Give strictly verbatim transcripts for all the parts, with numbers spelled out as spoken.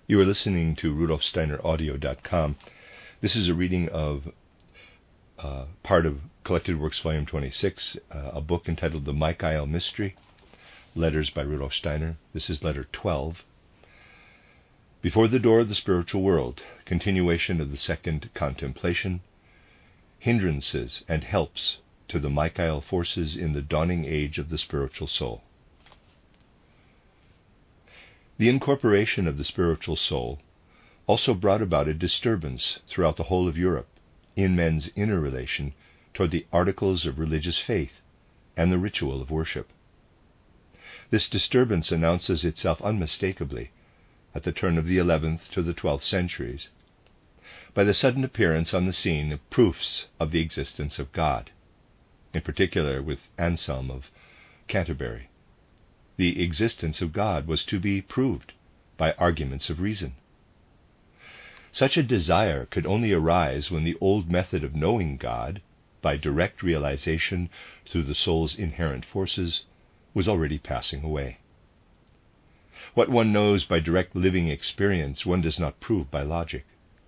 You are listening to Rudolf Steiner Audio dot com. This is a reading of uh, part of Collected Works Volume twenty-six, uh, a book entitled The Michael Mystery, Letters by Rudolf Steiner. This is letter twelve. Before the Door of the Spiritual World, continuation of the second contemplation, hindrances and helps to the Michael forces in the dawning age of the spiritual soul. The incorporation of the spiritual soul also brought about a disturbance throughout the whole of Europe in men's inner relation toward the articles of religious faith and the ritual of worship. This disturbance announces itself unmistakably at the turn of the eleventh to the twelfth centuries by the sudden appearance on the scene of proofs of the existence of God, in particular with Anselm of Canterbury. The existence of God was to be proved by arguments of reason. Such a desire could only arise when the old method of knowing God, by direct realization through the soul's inherent forces, was already passing away. What one knows by direct living experience, one does not prove by logic.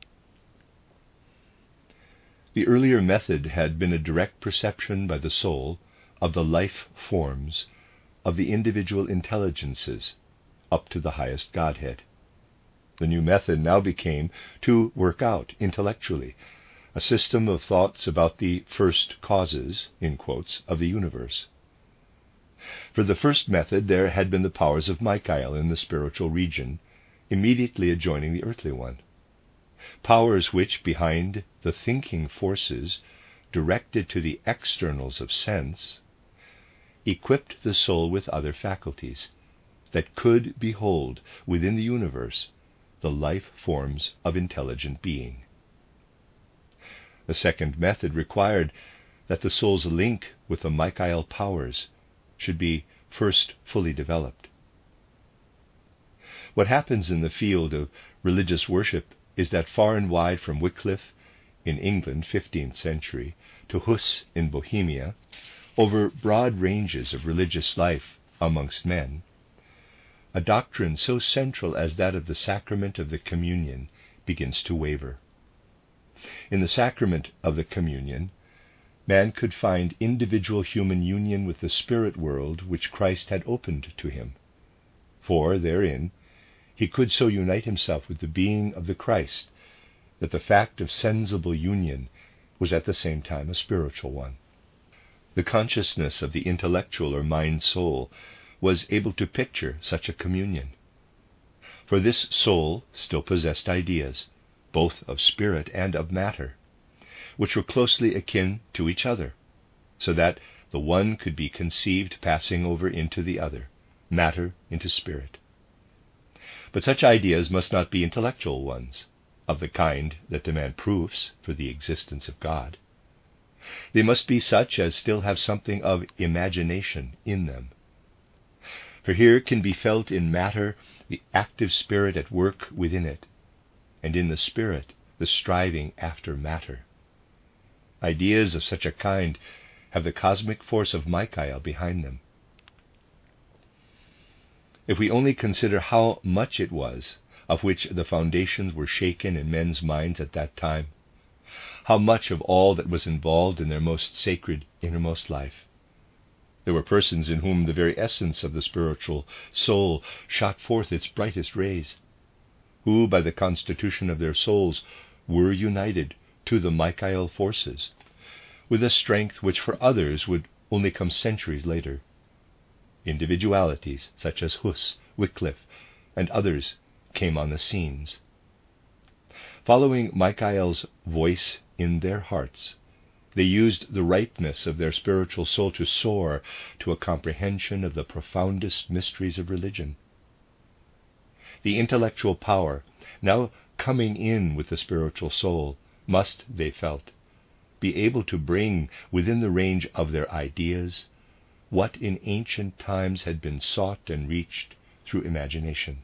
The earlier method had been a direct perception by the soul of the life forms of the individual intelligences up to the highest Godhead. The new method now became to work out intellectually a system of thoughts about the first causes, in quotes, of the universe. For the first method there had been the powers of Michael in the spiritual region, immediately adjoining the earthly one. Powers which, behind the thinking forces directed to the externals of sense, equipped the soul with other faculties that could behold within the universe the life forms of intelligent being. The second method required that the soul's link with the Michael powers should be first fully developed. What happens in the field of religious worship is that far and wide from Wycliffe in England, fifteenth century, to Huss in Bohemia, over broad ranges of religious life amongst men, a doctrine so central as that of the sacrament of the communion begins to waver. In the sacrament of the communion, man could find individual human union with the spirit world which Christ had opened to him, for therein he could so unite himself with the being of the Christ that the fact of sensible union was at the same time a spiritual one. The consciousness of the intellectual or mind soul was able to picture such a communion. For this soul still possessed ideas, both of spirit and of matter, which were closely akin to each other, so that the one could be conceived passing over into the other, matter into spirit. But such ideas must not be intellectual ones, of the kind that demand proofs for the existence of God. They must be such as still have something of imagination in them. For here can be felt in matter the active spirit at work within it, and in the spirit the striving after matter. Ideas of such a kind have the cosmic force of Michael behind them. If we only consider how much it was of which the foundations were shaken in men's minds at that time, how much of all that was involved in their most sacred innermost life. There were persons in whom the very essence of the spiritual soul shot forth its brightest rays, who by the constitution of their souls were united to the Michael forces, with a strength which for others would only come centuries later. Individualities such as Huss, Wycliffe, and others came on the scenes. Following Michael's voice in their hearts, they used the ripeness of their spiritual soul to soar to a comprehension of the profoundest mysteries of religion. The intellectual power, now coming in with the spiritual soul, must, they felt, be able to bring within the range of their ideas what in ancient times had been sought and reached through imagination.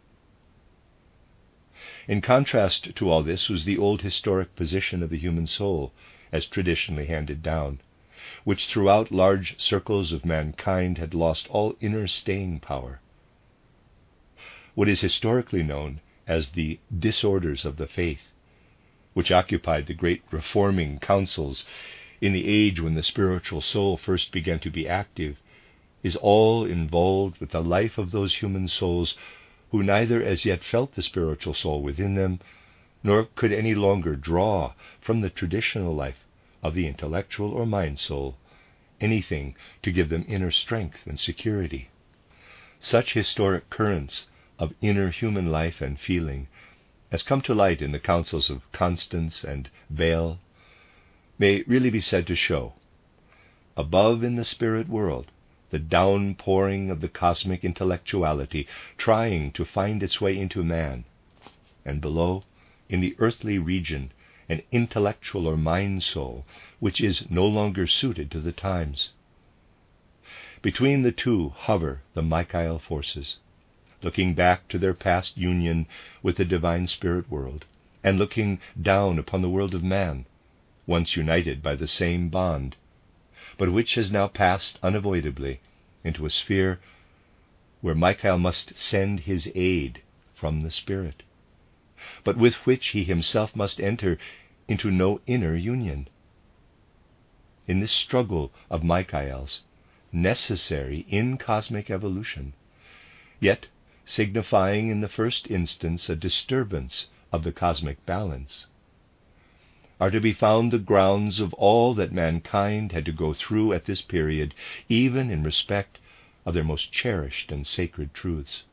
In contrast to all this was the old historic position of the human soul, as traditionally handed down, which throughout large circles of mankind had lost all inner staying power. What is historically known as the disorders of the faith, which occupied the great reforming councils in the age when the spiritual soul first began to be active, is all involved with the life of those human souls who neither as yet felt the spiritual soul within them, nor could any longer draw from the traditional life of the intellectual or mind soul anything to give them inner strength and security. Such historic currents of inner human life and feeling as come to light in the councils of Constance and Bale may really be said to show, above in the spirit world, the downpouring of the cosmic intellectuality trying to find its way into man, and below, in the earthly region, an intellectual or mind soul which is no longer suited to the times. Between the two hover the Michael forces, looking back to their past union with the divine spirit world, and looking down upon the world of man, once united by the same bond, but which has now passed unavoidably into a sphere where Michael must send his aid from the Spirit, but with which he himself must enter into no inner union. In this struggle of Michael's, necessary in cosmic evolution, yet signifying in the first instance a disturbance of the cosmic balance, are to be found the grounds of all that mankind had to go through at this period, even in respect of their most cherished and sacred truths.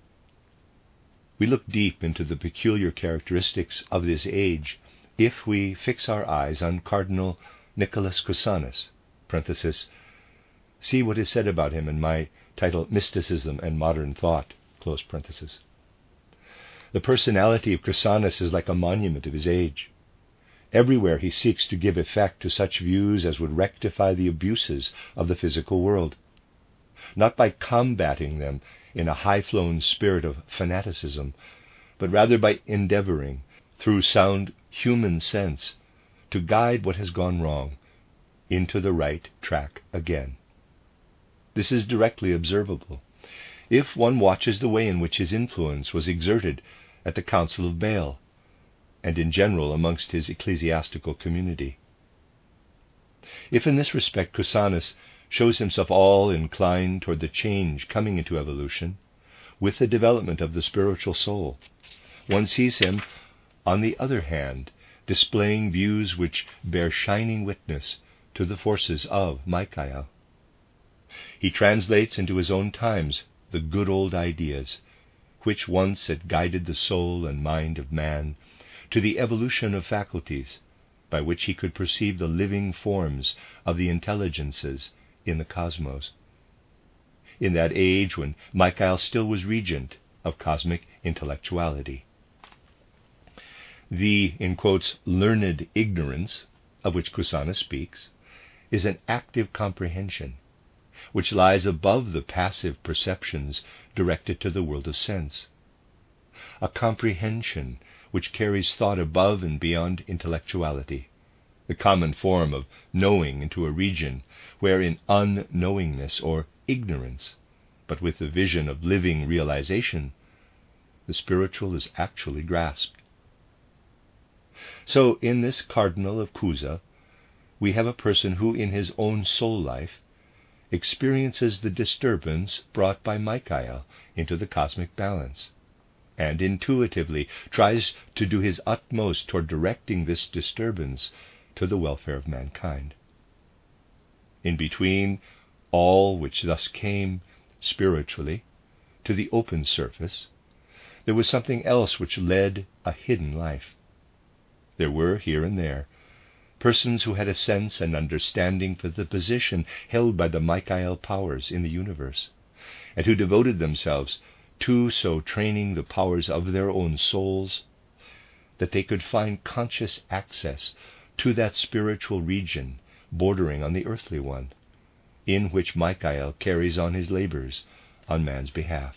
We look deep into the peculiar characteristics of this age if we fix our eyes on Cardinal Nicholas Cusanus, parenthesis, see what is said about him in my title, Mysticism and Modern Thought, close parenthesis. The personality of Cusanus is like a monument of his age. Everywhere he seeks to give effect to such views as would rectify the abuses of the physical world, not by combating them in a high-flown spirit of fanaticism, but rather by endeavoring, through sound human sense, to guide what has gone wrong into the right track again. This is directly observable if one watches the way in which his influence was exerted at the Council of Bale, and in general amongst his ecclesiastical community. If in this respect Cusanus shows himself all inclined toward the change coming into evolution, with the development of the spiritual soul, one sees him, on the other hand, displaying views which bear shining witness to the forces of Michael. He translates into his own times the good old ideas, which once had guided the soul and mind of man, to the evolution of faculties, by which he could perceive the living forms of the intelligences in the cosmos, in that age when Michael still was regent of cosmic intellectuality. The, in quotes, learned ignorance of which Cusanus speaks is an active comprehension, which lies above the passive perceptions directed to the world of sense, a comprehension which carries thought above and beyond intellectuality, the common form of knowing into a region where in unknowingness or ignorance, but with the vision of living realization, the spiritual is actually grasped. So in this Cardinal of Cusa, we have a person who in his own soul life experiences the disturbance brought by Michael into the cosmic balance, and intuitively tries to do his utmost toward directing this disturbance to the welfare of mankind. In between all which thus came, spiritually, to the open surface, there was something else which led a hidden life. There were, here and there, persons who had a sense and understanding for the position held by the Michael powers in the universe, and who devoted themselves to so training the powers of their own souls that they could find conscious access to that spiritual region bordering on the earthly one, in which Michael carries on his labors on man's behalf.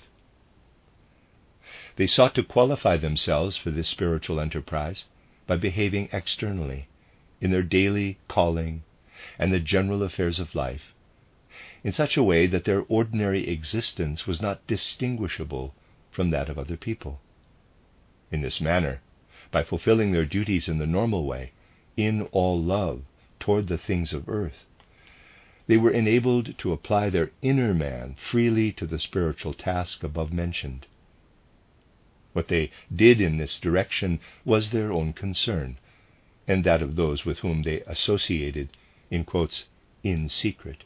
They sought to qualify themselves for this spiritual enterprise by behaving externally, in their daily calling and the general affairs of life, in such a way that their ordinary existence was not distinguishable from that of other people. In this manner, by fulfilling their duties in the normal way, in all love toward the things of earth, they were enabled to apply their inner man freely to the spiritual task above mentioned. What they did in this direction was their own concern, and that of those with whom they associated, in quotes, in secret.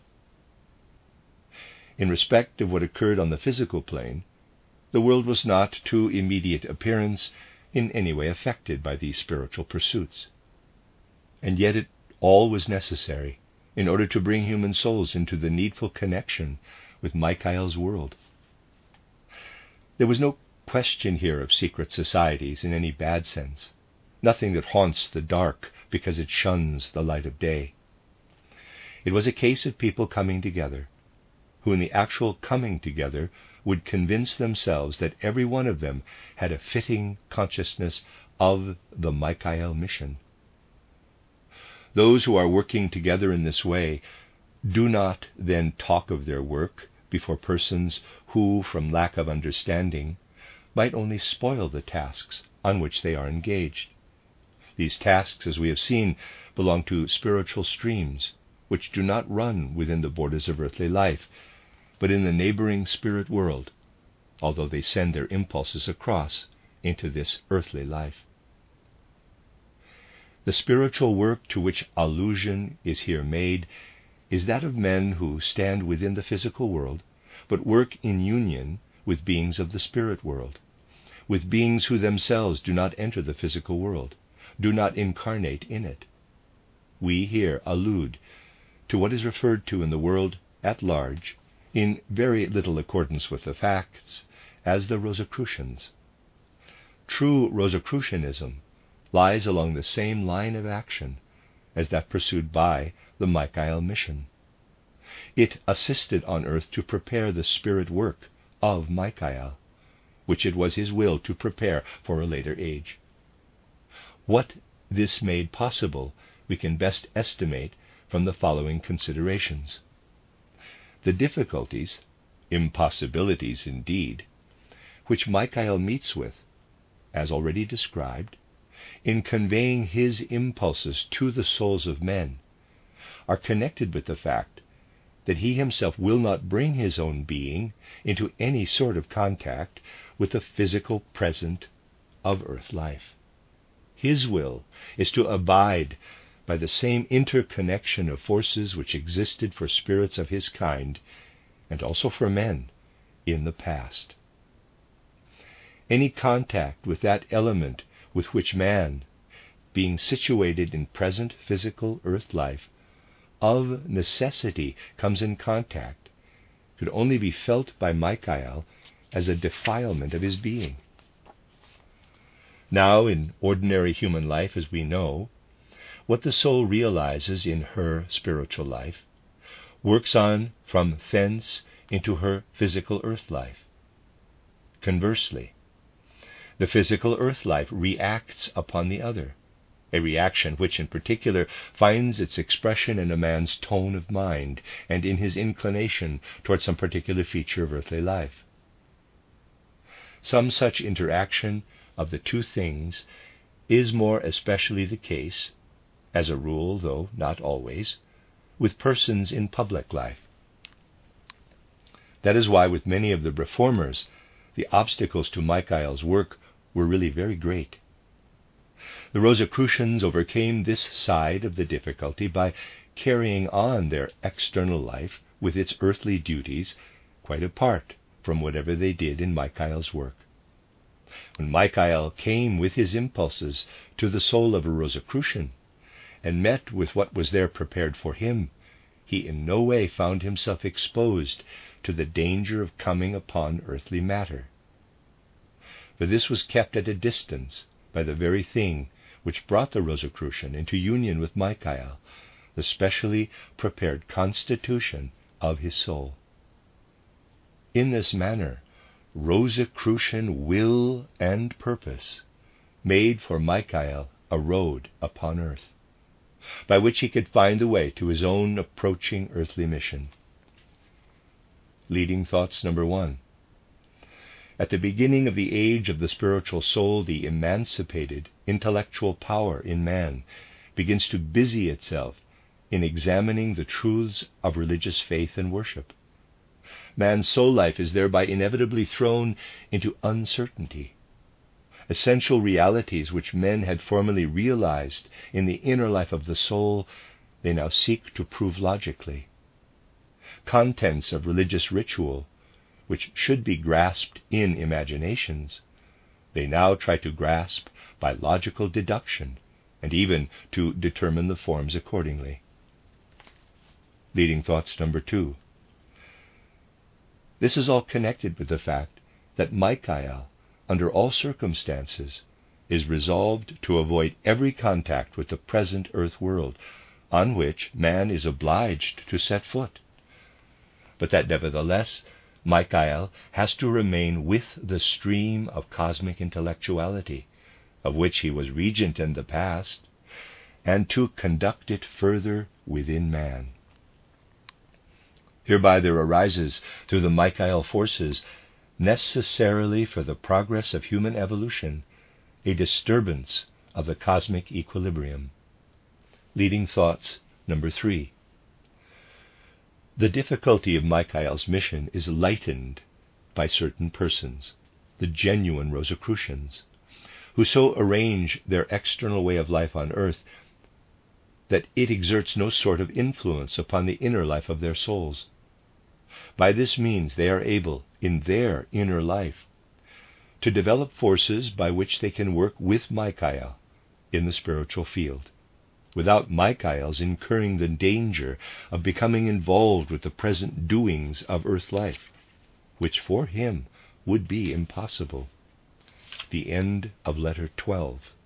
In respect of what occurred on the physical plane, the world was not, to immediate appearance, in any way affected by these spiritual pursuits. And yet it all was necessary in order to bring human souls into the needful connection with Michael's world. There was no question here of secret societies in any bad sense, nothing that haunts the dark because it shuns the light of day. It was a case of people coming together, who in the actual coming together would convince themselves that every one of them had a fitting consciousness of the Michael mission. Those who are working together in this way do not then talk of their work before persons who, from lack of understanding, might only spoil the tasks on which they are engaged. These tasks, as we have seen, belong to spiritual streams, which do not run within the borders of earthly life, but in the neighboring spirit world, although they send their impulses across into this earthly life. The spiritual work to which allusion is here made is that of men who stand within the physical world, but work in union with beings of the spirit world, with beings who themselves do not enter the physical world, do not incarnate in it. We here allude to what is referred to in the world at large, in very little accordance with the facts, as the Rosicrucians. True Rosicrucianism lies along the same line of action as that pursued by the Michael mission. It assisted on earth to prepare the spirit work of Michael, which it was his will to prepare for a later age. What this made possible we can best estimate from the following considerations. The difficulties, impossibilities indeed, which Michael meets with, as already described, in conveying his impulses to the souls of men, are connected with the fact that he himself will not bring his own being into any sort of contact with the physical present of earth life. His will is to abide by the same interconnection of forces which existed for spirits of his kind, and also for men, in the past. Any contact with that element with which man, being situated in present physical earth life, of necessity comes in contact, could only be felt by Michael as a defilement of his being. Now, in ordinary human life, as we know, what the soul realizes in her spiritual life works on from thence into her physical earth life. Conversely, the physical earth life reacts upon the other, a reaction which in particular finds its expression in a man's tone of mind and in his inclination toward some particular feature of earthly life. Some such interaction of the two things is more especially the case, as a rule, though not always, with persons in public life. That is why with many of the reformers, the obstacles to Michael's work were really very great. The Rosicrucians overcame this side of the difficulty by carrying on their external life with its earthly duties quite apart from whatever they did in Michael's work. When Michael came with his impulses to the soul of a Rosicrucian and met with what was there prepared for him, he in no way found himself exposed to the danger of coming upon earthly matter. For this was kept at a distance by the very thing which brought the Rosicrucian into union with Michael, the specially prepared constitution of his soul. In this manner, Rosicrucian will and purpose made for Michael a road upon earth, by which he could find the way to his own approaching earthly mission. Leading thoughts number one. At the beginning of the age of the spiritual soul, the emancipated intellectual power in man begins to busy itself in examining the truths of religious faith and worship. Man's soul life is thereby inevitably thrown into uncertainty. Essential realities which men had formerly realized in the inner life of the soul, they now seek to prove logically. Contents of religious ritual, which should be grasped in imaginations, they now try to grasp by logical deduction, and even to determine the forms accordingly. Leading thoughts number two. This is all connected with the fact that Michael, under all circumstances, is resolved to avoid every contact with the present earth world, on which man is obliged to set foot. But that nevertheless, Michael has to remain with the stream of cosmic intellectuality, of which he was regent in the past, and to conduct it further within man. Hereby there arises, through the Michael forces, necessarily for the progress of human evolution, a disturbance of the cosmic equilibrium. Leading thoughts number three. The difficulty of Michael's mission is lightened by certain persons, the genuine Rosicrucians, who so arrange their external way of life on earth that it exerts no sort of influence upon the inner life of their souls. By this means they are able, in their inner life, to develop forces by which they can work with Michael in the spiritual field, without Michael's incurring the danger of becoming involved with the present doings of earth life, which for him would be impossible. The end of letter twelve.